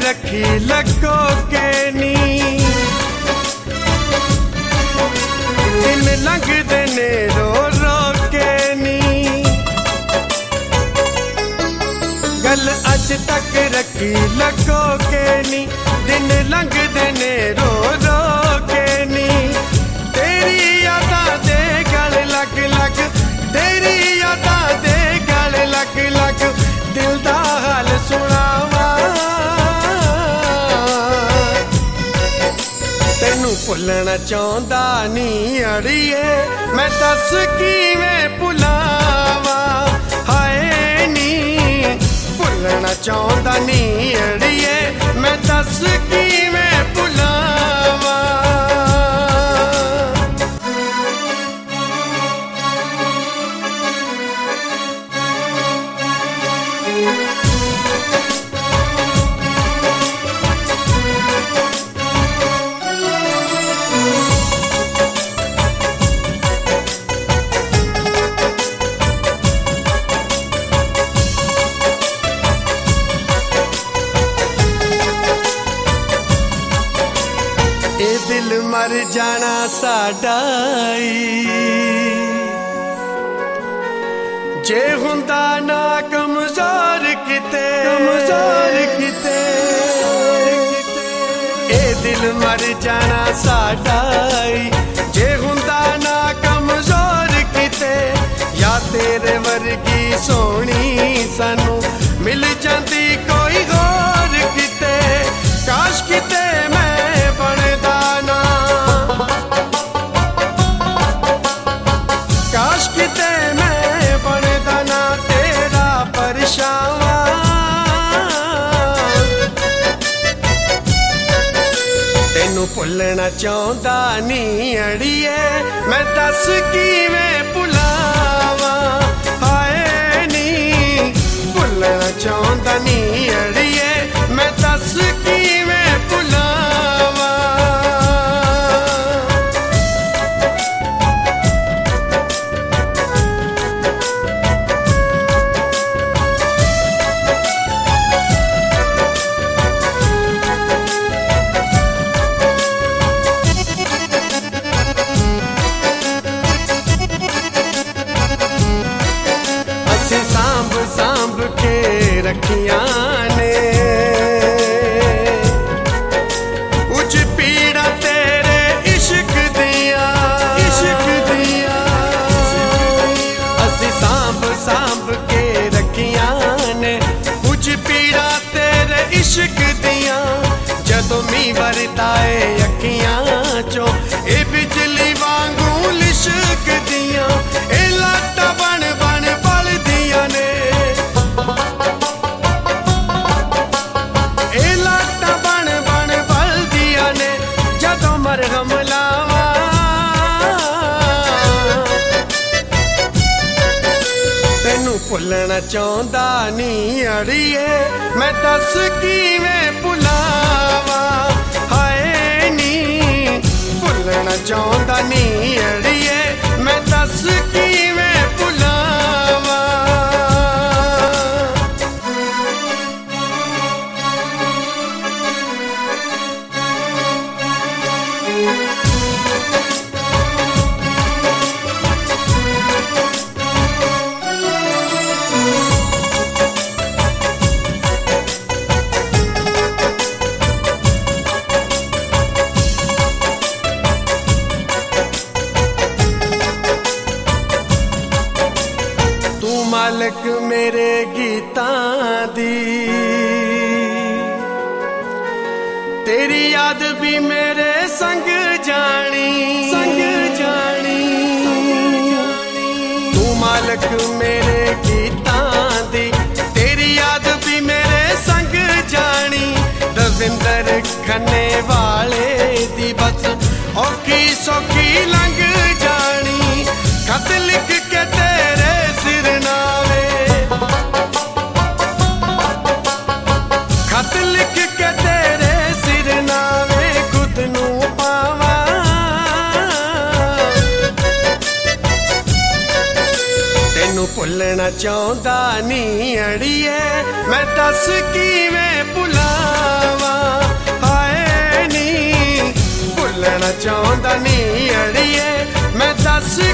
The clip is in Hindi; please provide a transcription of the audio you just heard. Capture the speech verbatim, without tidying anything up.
रखी लगो के नी दिन लंघदे ने रो रो के नी गल अज तक रखी लगो के नी दिन लंघदे ने रो रो के नी तेरी यादां दे गल लग लग तेरी यादां दे गल लग लग दिल दा हाल सुनावा तेनू भुलना चाहंदा नी अड़िए मैं दस किवें भुलावा हाय नी भुलना चाहंदा नी अड़िए मैं दस किवें भुलावा दिल मर जाना साडाई जे हुंदा ना कमजोर किते कमजोर किते ए दिल मर जाना साडाई जे हुंदा ना कमजोर किते या तेरे वर्गी सोहनी सानू मिल जांदी कोई होर किते काश किते मैं बनदा तेनू भुलना चाहंदा नी अड़िए मैं दस किवें भुलावा हाय नी भुलना चाहंदा नी अड़िए मैं दस किवें भुलावा सांभ सांभ के रखियां ने कुछ पीड़ा तेरे इश्क दिया इश्क दिया असी सांभ सांभ के रखियां ने कुछ पीड़ा तेरे इश्क दिया जदों मी वरताए अखियां चो ए बिजली वांगू लिशक दिया ए लाटा बन बन भुलना चाहंदा नी अड़िए मैं दस किवें भुलावा हाय नी भुलना चाहंदा नी अड़िए मैं दस किवें भुलावा मालक मेरे गीतां दी तेरी याद भी मेरे संग जानी संग जानी तू मालक मेरे गीतां दी तेरी याद भी मेरे संग जानी रविंदर खन्ने वाले दी बस औखी सौखी लंघ जानी खत लिख के तेरे सिर नावे खत लिख के तेरे सिर नावे खुद नू पावा ਤੈਨੂੰ ਭੁੱਲਣਾ ਚਾਹੁੰਦਾ ਨੀ ਅੜੀਏ ਮੈਂ ਦੱਸ ਕਿਵੇਂ ਭੁਲਾਵਾਂ ਹਾਏ ਨੀ ਭੁੱਲਣਾ ਚਾਹੁੰਦਾ ਨੀ ਅੜੀਏ ਮੈਂ ਦੱਸ